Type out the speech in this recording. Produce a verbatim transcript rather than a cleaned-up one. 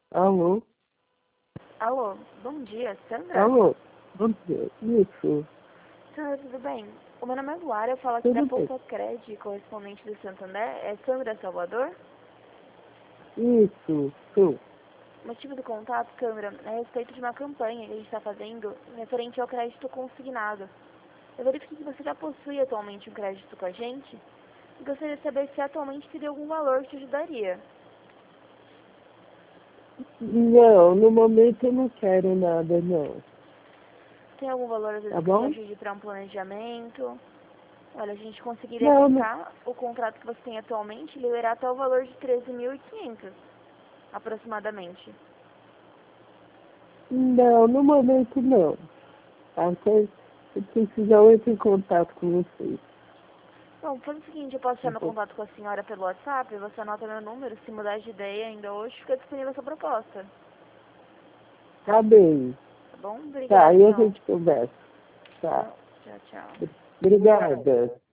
Alô? Alô, bom dia, Sandra? Alô? Bom dia. Isso. Sandra, tudo bem? O meu nome é Luara, eu falo aqui da Tudo bem. Poupa Cred, correspondente do Santander. É Sandra Salvador? Isso. Sou. O motivo do contato, Sandra, é a respeito de uma campanha que a gente está fazendo referente ao crédito consignado. Eu verifiquei que você já possui atualmente um crédito com a gente e gostaria de saber se atualmente teria algum valor que te ajudaria. Não, no momento eu não quero nada, não. Tem algum valor, às vezes, Tá que te bom? ajude para um planejamento? Olha, a gente conseguiria Não, não, quitar o contrato que você tem atualmente e liberar até o valor de treze mil e quinhentos, aproximadamente. não, no momento não. Até se precisar eu entro em contato com vocês. Bom, faz o seguinte, eu posso Tá tirar meu bom? contato com a senhora pelo WhatsApp, você anota meu número, se mudar de ideia ainda hoje, fica disponível essa proposta. Tá bem. Tá bom? Tá, Obrigada, aí a então. gente conversa. Tá. Tchau, tchau. Obrigada.